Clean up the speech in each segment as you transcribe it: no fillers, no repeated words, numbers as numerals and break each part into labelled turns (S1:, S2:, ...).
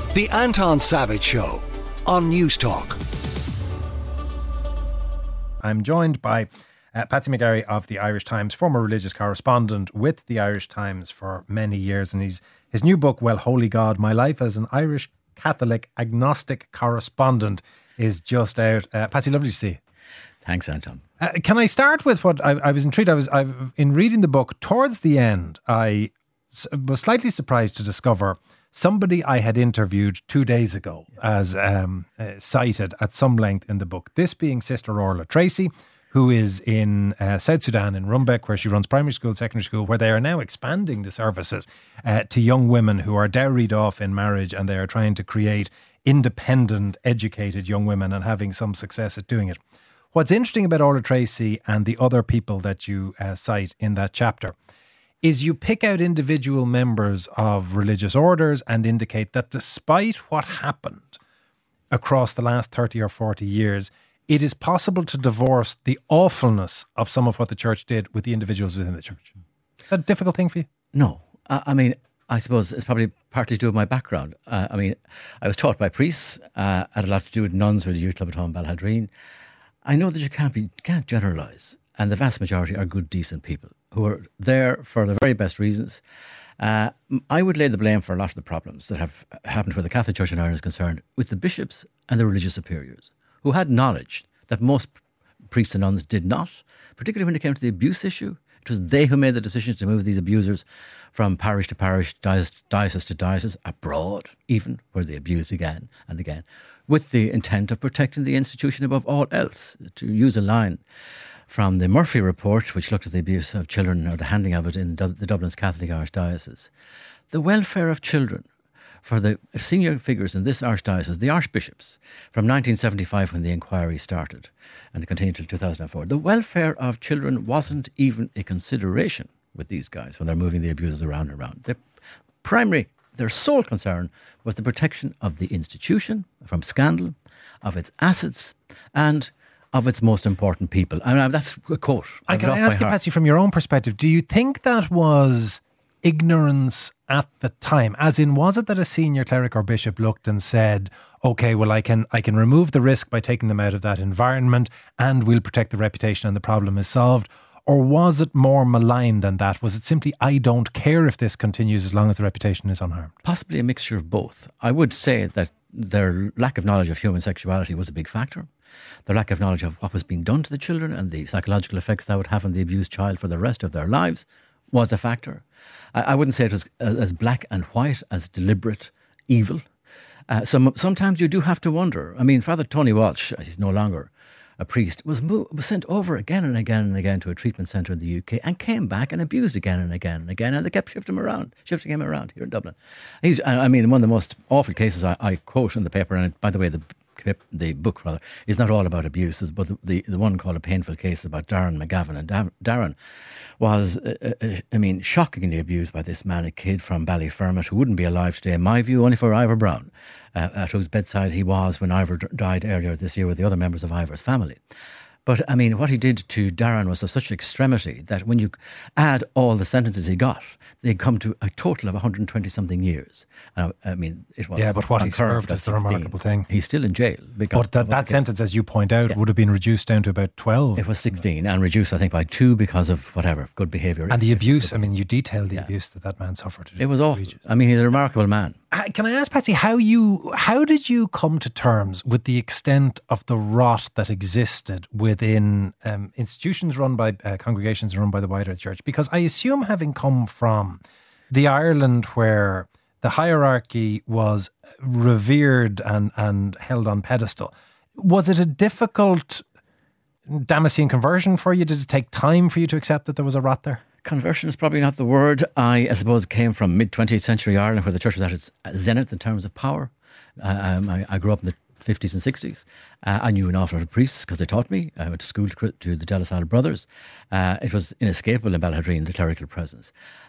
S1: The Anton Savage Show on News Talk.
S2: I'm joined by Patsy McGarry of the Irish Times, former religious correspondent with the Irish Times for many years. And his new book, Well, Holy God, My Life as an Irish Catholic Agnostic Correspondent, is just out. Patsy, lovely to see you.
S3: Thanks, Anton.
S2: Can I start with what I was intrigued? In reading the book, towards the end, I was slightly surprised to discover somebody I had interviewed 2 days ago as cited at some length in the book. This being Sister Orla Tracy, who is in South Sudan, in Rumbek, where she runs primary school, secondary school, where they are now expanding the services to young women who are dowried off in marriage, and they are trying to create independent, educated young women and having some success at doing it. What's interesting about Orla Tracy and the other people that you cite in that chapter is you pick out individual members of religious orders and indicate that despite what happened across the last 30 or 40 years, it is possible to divorce the awfulness of some of what the church did with the individuals within the church. Is that a difficult thing for you?
S3: No. I mean, I suppose it's probably partly to do with my background. I was taught by priests, had a lot to do with nuns with the youth club at home, Balhadreen. I know that you can't generalise, and the vast majority are good, decent people who are there for the very best reasons. I would lay the blame for a lot of the problems that have happened where the Catholic Church in Ireland is concerned with the bishops and the religious superiors, who had knowledge that most priests and nuns did not, particularly when it came to the abuse issue. It was they who made the decision to move these abusers from parish to parish, diocese to diocese, abroad even, where they abused again and again, with the intent of protecting the institution above all else. To use a line from the Murphy report, which looked at the abuse of children or the handling of it in the Dublin's Catholic Archdiocese, the welfare of children for the senior figures in this archdiocese, the archbishops, from 1975 when the inquiry started and it continued till 2004, the welfare of children wasn't even a consideration with these guys when they're moving the abusers around and around. Their sole concern was the protection of the institution from scandal, of its assets, and of its most important people. I mean, that's a quote.
S2: Can I ask you, Patsy, from your own perspective, do you think that was ignorance at the time? As in, was it that a senior cleric or bishop looked and said, okay, well, I can remove the risk by taking them out of that environment and we'll protect the reputation and the problem is solved? Or was it more malign than that? Was it simply, I don't care if this continues as long as the reputation is unharmed?
S3: Possibly a mixture of both. I would say that their lack of knowledge of human sexuality was a big factor. Their lack of knowledge of what was being done to the children and the psychological effects that would have on the abused child for the rest of their lives was a factor. I wouldn't say it was as black and white as deliberate evil. Sometimes you do have to wonder. I mean, Father Tony Walsh, he's no longer a priest, was sent over again and again and again to a treatment centre in the UK and came back and abused again and again and again, and they kept shifting him around here in Dublin. One of the most awful cases I quote in the paper, and by the way, the book rather is not all about abuses, but the one called A Painful Case about Darren McGavin. And Darren was, shockingly abused by this man, a kid from Ballyfermot who wouldn't be alive today, in my view, only for Ivor Brown, at whose bedside he was when Ivor died earlier this year with the other members of Ivor's family. But, I mean, what he did to Darren was of such extremity that when you add all the sentences he got, they come to a total of 120-something years. It was...
S2: Yeah, but what he served is the remarkable thing.
S3: He's still in jail.
S2: But that sentence, as you point out, would have been reduced down to about 12.
S3: It was 16 and reduced, I think, by 2 because of whatever, good behaviour.
S2: And the abuse, you detailed the abuse that man suffered.
S3: It was awful. I mean, he's a remarkable man.
S2: Can I ask, Patsy, how did you come to terms with the extent of the rot that existed within institutions run by congregations run by the wider church? Because I assume, having come from the Ireland where the hierarchy was revered and held on pedestal, was it a difficult Damascene conversion for you? Did it take time for you to accept that there was a rot there?
S3: Conversion is probably not the word. I suppose came from mid-20th century Ireland, where the church was at its zenith in terms of power. I grew up in the 50s and 60s. I knew an awful lot of priests because they taught me. I went to school to the De La Salle brothers. It was inescapable in Balhadreen, the clerical presence.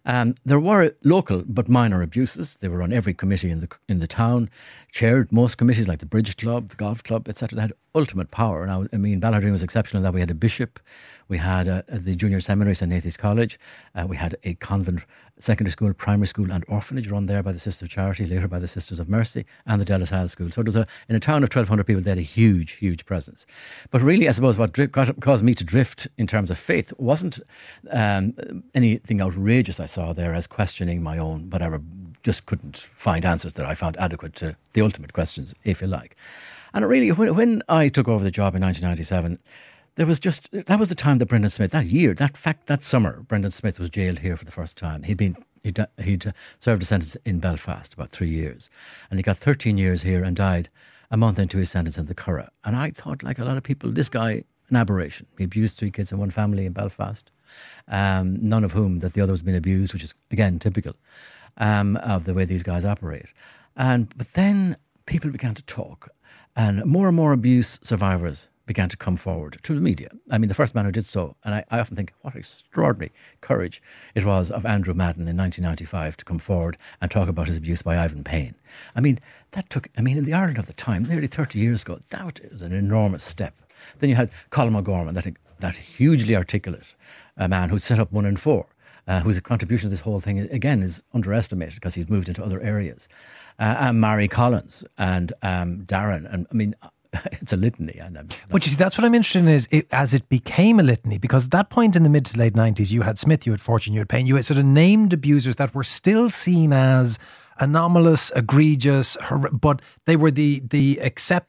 S3: There were local but minor abuses. They were on every committee in the town, chaired most committees like the Bridge Club, the Golf Club, etc. They had ultimate power. Now, I mean, Balladreen was exceptional in that we had a bishop, we had the junior seminary, St. Nathan's College, we had a convent, secondary school, primary school and orphanage run there by the Sisters of Charity, later by the Sisters of Mercy, and the De La Salle School. So it was in a town of 1,200 people, they had a huge, huge presence. But really, I suppose what caused me to drift in terms of faith wasn't anything outrageous I saw there as questioning my own whatever, just couldn't find answers that I found adequate to the ultimate questions, if you like. And really, when I took over the job in 1997, that was the time that Brendan Smith, that summer, Brendan Smith was jailed here for the first time. He'd served a sentence in Belfast, about 3 years, and he got 13 years here and died a month into his sentence in the Curragh. And I thought, like a lot of people, this guy, an aberration. He abused 3 kids in one family in Belfast, none of whom that the other has been abused, which is, again, typical of the way these guys operate. But then people began to talk, and more abuse survivors began to come forward to the media. I mean, the first man who did so, and I often think what extraordinary courage it was of Andrew Madden in 1995 to come forward and talk about his abuse by Ivan Payne. I mean, in the Ireland of the time, nearly 30 years ago, that was an enormous step. Then you had Colm O'Gorman, that hugely articulate man who set up 1 in 4, whose contribution to this whole thing, again, is underestimated because he's moved into other areas. And Mary Collins and Darren, and I mean, it's a litany.
S2: Which is, that's what I'm interested in, is as it became a litany, because at that point in the mid to late 90s, you had Smith, you had Fortune, you had Payne, you had sort of named abusers that were still seen as anomalous, egregious, but they were the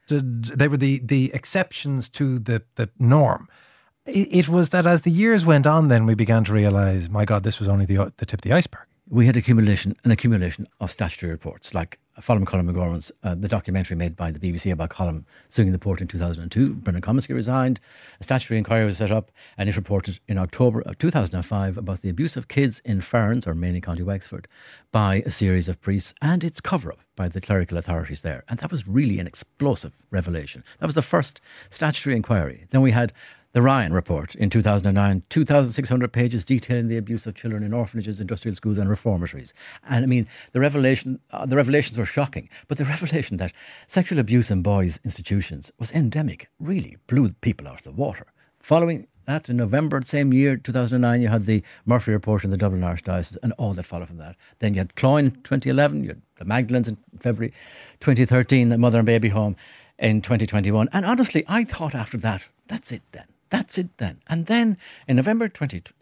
S2: exceptions to the norm. It was that as the years went on, then we began to realise, my God, this was only the tip of the iceberg.
S3: We had an accumulation of statutory reports, like following Colm O'Gorman's, the documentary made by the BBC about Colm suing the port in 2002. Brendan Comiskey resigned, a statutory inquiry was set up, and it reported in October of 2005 about the abuse of kids in Ferns, or mainly County Wexford, by a series of priests, and its cover-up by the clerical authorities there. And that was really an explosive revelation. That was the first statutory inquiry. Then we had the Ryan Report in 2009, 2,600 pages detailing the abuse of children in orphanages, industrial schools and reformatories. And I mean, the revelations were shocking, but the revelation that sexual abuse in boys' institutions was endemic really blew people out of the water. Following that, in November the same year, 2009, you had the Murphy Report in the Dublin Archdiocese and all that followed from that. Then you had Cloyne in 2011, you had the Magdalens in February 2013, the Mother and Baby Home in 2021. And honestly, I thought after that, that's it then. And then in November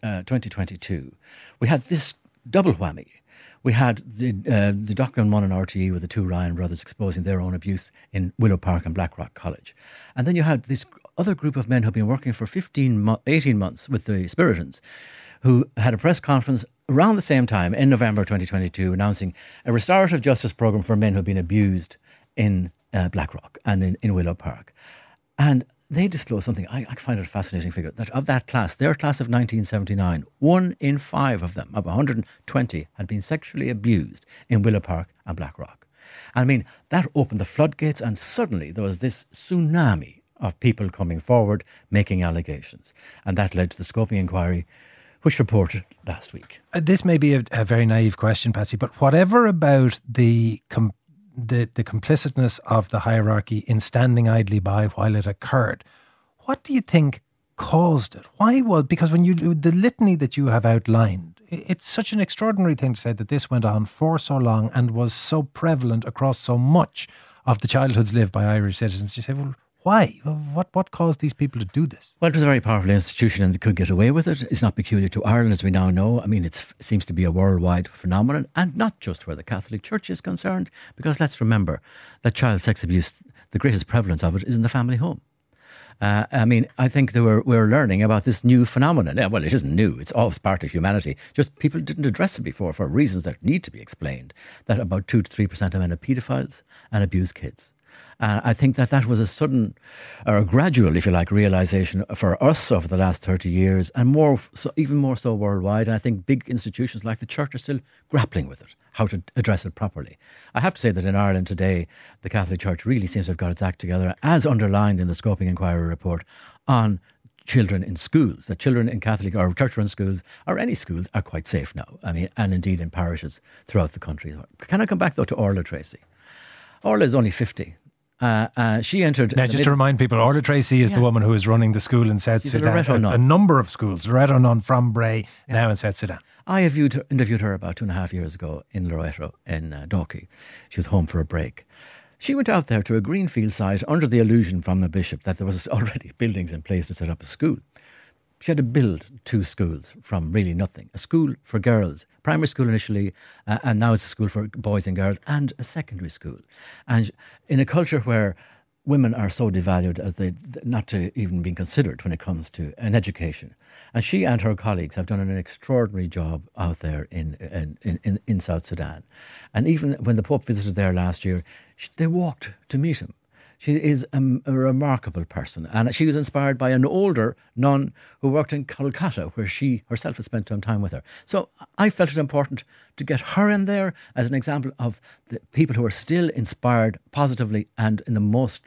S3: 2022, we had this double whammy. We had the Doctor One and RTE with the 2 Ryan brothers exposing their own abuse in Willow Park and Blackrock College. And then you had this other group of men who've been working for 18 months with the Spiritans, who had a press conference around the same time in November 2022 announcing a restorative justice programme for men who've been abused in Blackrock and in Willow Park. And they disclosed something, I find it a fascinating figure, that of that class, their class of 1979, 1 in 5 of them, of 120, had been sexually abused in Willow Park and Blackrock. I mean, that opened the floodgates, and suddenly there was this tsunami of people coming forward, making allegations. And that led to the scoping inquiry, which reported last week.
S2: This may be a very naive question, Patsy, but whatever about the complicitness of the hierarchy in standing idly by while it occurred, what do you think caused it? Because when you do the litany that you have outlined, it's such an extraordinary thing to say that this went on for so long and was so prevalent across so much of the childhoods lived by Irish citizens. You say, well, why? What caused these people to do this?
S3: Well, it was a very powerful institution and they could get away with it. It's not peculiar to Ireland, as we now know. I mean, it seems to be a worldwide phenomenon, and not just where the Catholic Church is concerned, because let's remember that child sex abuse, the greatest prevalence of it is in the family home. I mean, I think we're learning about this new phenomenon. Yeah, well, it isn't new. It's always part of humanity. Just people didn't address it before for reasons that need to be explained, that about 2 to 3% of men are paedophiles and abuse kids. I think that was a sudden or a gradual, if you like, realisation for us over the last 30 years, and even more so worldwide. And I think big institutions like the Church are still grappling with it, how to address it properly. I have to say that in Ireland today, the Catholic Church really seems to have got its act together, as underlined in the Scoping Inquiry report, on children in schools, that children in Catholic or church-run schools or any schools are quite safe now. I mean, and indeed in parishes throughout the country. Can I come back though to Orla Tracy? Orla is only 50. She entered...
S2: Now, just to remind people, Orla Tracy is the woman who is running the school in South Sudan. A number of schools. Loreto Nunn from Bray, now in South Sudan.
S3: I interviewed her about 2.5 years ago in Loreto, in Dalkey. She was home for a break. She went out there to a greenfield site under the illusion from the bishop that there was already buildings in place to set up a school. She had to build 2 schools from really nothing. A school for girls, primary school initially, and now it's a school for boys and girls, and a secondary school. And in a culture where women are so devalued as they not to even be considered when it comes to an education. And she and her colleagues have done an extraordinary job out there in South Sudan. And even when the Pope visited there last year, they walked to meet him. She is a remarkable person, and she was inspired by an older nun who worked in Kolkata, where she herself had spent some time with her. So I felt it important to get her in there as an example of the people who are still inspired positively and in the most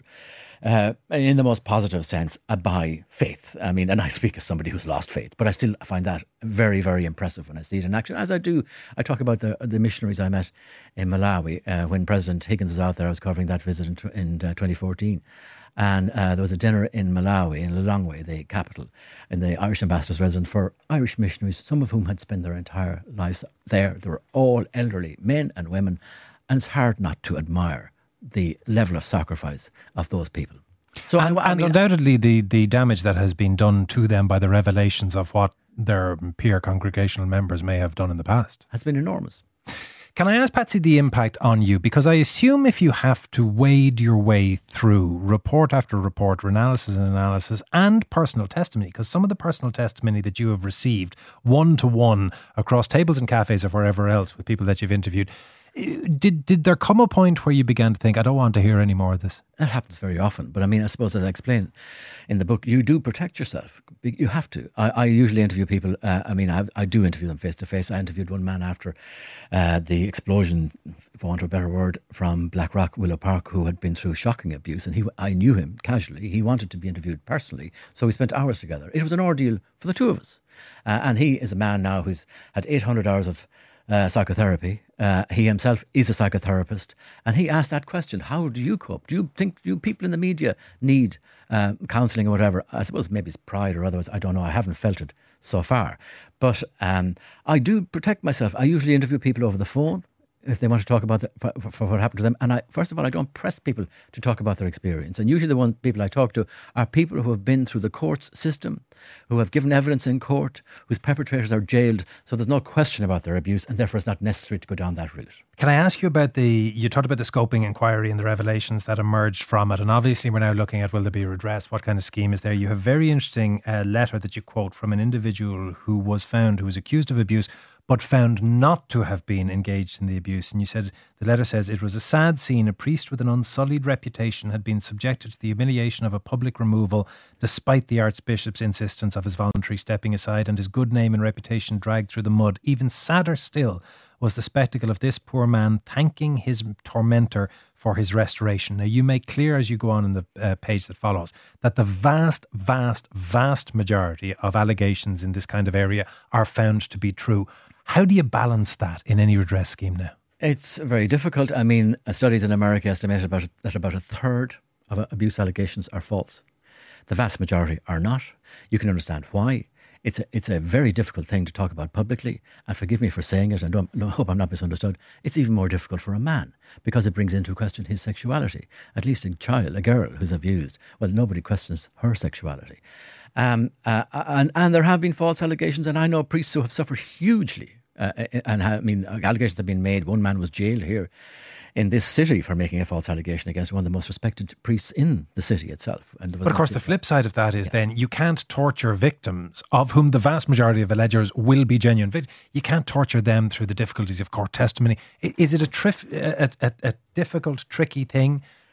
S3: positive sense by faith. I mean, and I speak as somebody who's lost faith, but I still find that very, very impressive when I see it in action. As I do, I talk about the missionaries I met in Malawi when President Higgins was out there. I was covering that visit in 2014. And there was a dinner in Malawi, in Lilongwe, the capital, in the Irish ambassador's residence for Irish missionaries, some of whom had spent their entire lives there. They were all elderly, men and women, and it's hard not to admire the level of sacrifice of those people. So,
S2: and undoubtedly the damage that has been done to them by the revelations of what their peer congregational members may have done in the past
S3: has been enormous.
S2: Can I ask, Patsy, the impact on you? Because I assume if you have to wade your way through report after report, analysis and personal testimony, because some of the personal testimony that you have received one-to-one across tables and cafes or wherever else with people that you've interviewed, did there come a point where you began to think, I don't want to hear any more of this?
S3: That happens very often. But I mean, I suppose as I explain in the book, you do protect yourself. You have to. I usually interview people. I do interview them face to face. I interviewed one man after the explosion, for want of a better word, from Blackrock, Willow Park, who had been through shocking abuse. And I knew him casually. He wanted to be interviewed personally. So we spent hours together. It was an ordeal for the two of us. And he is a man now who's had 800 hours of psychotherapy. He himself is a psychotherapist, and he asked that question: how do you cope? Do you think people in the media need counselling or whatever? I suppose maybe it's pride or otherwise. I don't know. I haven't felt it so far, but I do protect myself. I usually interview people over the phone if they want to talk about for what happened to them. And first of all, I don't press people to talk about their experience. And usually the people I talk to are people who have been through the courts system, who have given evidence in court, whose perpetrators are jailed. So there's no question about their abuse, and therefore it's not necessary to go down that route.
S2: Can I ask you about you talked about the scoping inquiry and the revelations that emerged from it. And obviously we're now looking at, will there be redress? What kind of scheme is there? You have a very interesting letter that you quote from an individual who was accused of abuse, but found not to have been engaged in the abuse. And you said, the letter says, it was a sad scene. A priest with an unsullied reputation had been subjected to the humiliation of a public removal, despite the Archbishop's insistence of his voluntary stepping aside, and his good name and reputation dragged through the mud. Even sadder still was the spectacle of this poor man thanking his tormentor for his restoration. Now, you make clear as you go on in the page that follows that the vast, vast, vast majority of allegations in this kind of area are found to be true. How do you balance that in any redress scheme now?
S3: It's very difficult. I mean, studies in America estimate that about a third of abuse allegations are false. The vast majority are not. You can understand why. It's a very difficult thing to talk about publicly, and forgive me for saying it, and I hope I'm not misunderstood. It's even more difficult for a man because it brings into question his sexuality. At least a girl who's abused, well, nobody questions her sexuality. And there have been false allegations, and I know priests who have suffered hugely. Allegations have been made. One man was jailed here in this city for making a false allegation against one of the most respected priests in the city itself. But
S2: of course, the flip side of that is then you can't torture victims, of whom the vast majority of allegers will be genuine victims. You can't torture them through the difficulties of court testimony. Is it a difficult, tricky thing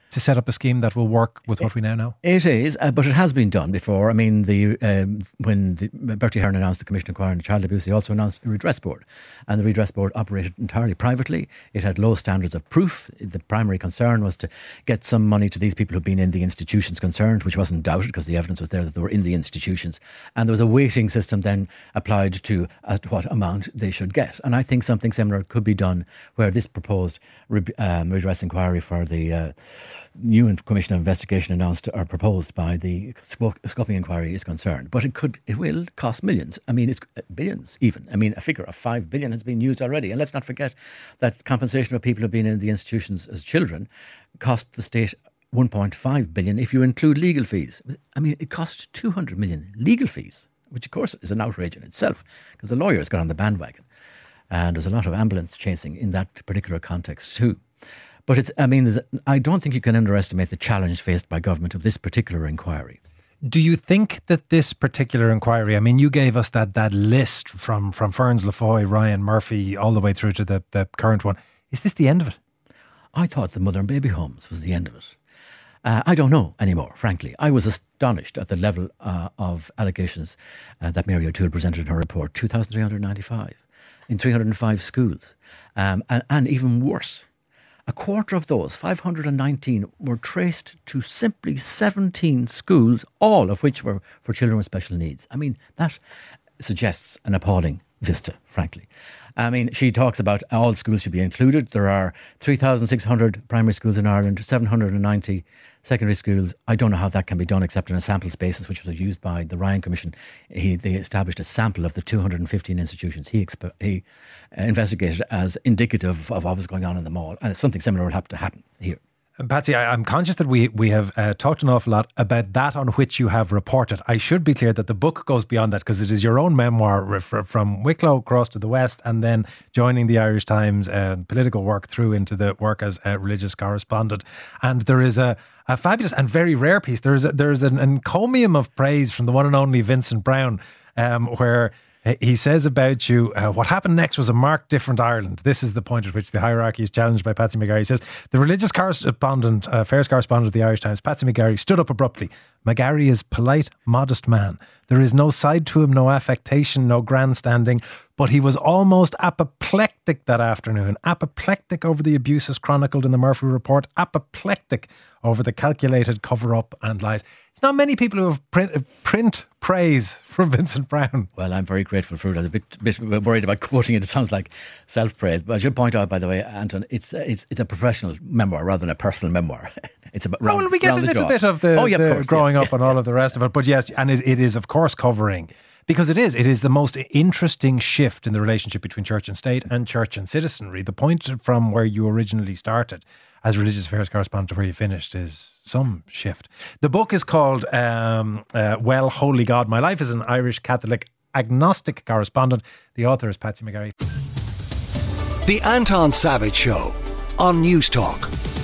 S2: to set up a scheme that will work with what we now know?
S3: It is, but it has been done before. I mean, when Bertie Ahern announced the Commission inquiring into child abuse, he also announced a redress board. And the redress board operated entirely privately. It had low standards of proof. The primary concern was to get some money to these people who've been in the institutions concerned, which wasn't doubted because the evidence was there that they were in the institutions. And there was a weighting system then applied to what amount they should get. And I think something similar could be done where this proposed redress inquiry for the new Commission of Investigation announced or proposed by the scoping inquiry is concerned. But it will cost millions. I mean, it's billions even. I mean, a figure of 5 billion has been used already. And let's not forget that compensation for people who've been in the institutions as children cost the state 1.5 billion if you include legal fees. I mean, it cost 200 million legal fees, which of course is an outrage in itself because the lawyers got on the bandwagon. And there's a lot of ambulance chasing in that particular context too. But I don't think you can underestimate the challenge faced by government of this particular inquiry.
S2: Do you think that this particular inquiry, I mean, you gave us that list from Ferns Lafoy, Ryan Murphy, all the way through to the current one. Is this the end of it?
S3: I thought the mother and baby homes was the end of it. I don't know anymore, frankly. I was astonished at the level of allegations that Mary O'Toole presented in her report, 2,395 in 305 schools. And even worse, a quarter of those, 519, were traced to simply 17 schools, all of which were for children with special needs. I mean, that suggests an appalling vista, frankly. I mean, she talks about all schools should be included. There are 3,600 primary schools in Ireland, 790 secondary schools. I don't know how that can be done except on a sample basis, which was used by the Ryan Commission. They established a sample of the 215 institutions he investigated as indicative of what was going on in them all. And something similar will have to happen here.
S2: Patsy, I'm conscious that we have talked an awful lot about that on which you have reported. I should be clear that the book goes beyond that because it is your own memoir from Wicklow across to the West and then joining the Irish Times political work through into the work as a religious correspondent. And there is a fabulous and very rare piece. There's an encomium of praise from the one and only Vincent Browne where he says about you, what happened next was a marked different Ireland. This is the point at which the hierarchy is challenged by Patsy McGarry. He says, the religious correspondent, affairs correspondent of the Irish Times, Patsy McGarry, stood up abruptly. McGarry is polite, modest man. There is no side to him, no affectation, no grandstanding. But he was almost apoplectic that afternoon. Apoplectic over the abuses chronicled in the Murphy report. Apoplectic over the calculated cover-up and lies. It's not many people who have print praise from Vincent Browne.
S3: Well, I'm very grateful for it. I was a bit worried about quoting it. It sounds like self-praise. But I should point out, by the way, Anton, it's a professional memoir rather than a personal memoir. It's about
S2: well, we get a little bit of the growing up and all of the rest of it. But yes, and it is, of course, covering... Because it is the most interesting shift in the relationship between church and state and church and citizenry. The point from where you originally started as religious affairs correspondent to where you finished is some shift. The book is called Well, Holy God, My Life as an Irish Catholic Agnostic Correspondent. The author is Patsy McGarry.
S1: The Anton Savage Show on News Talk.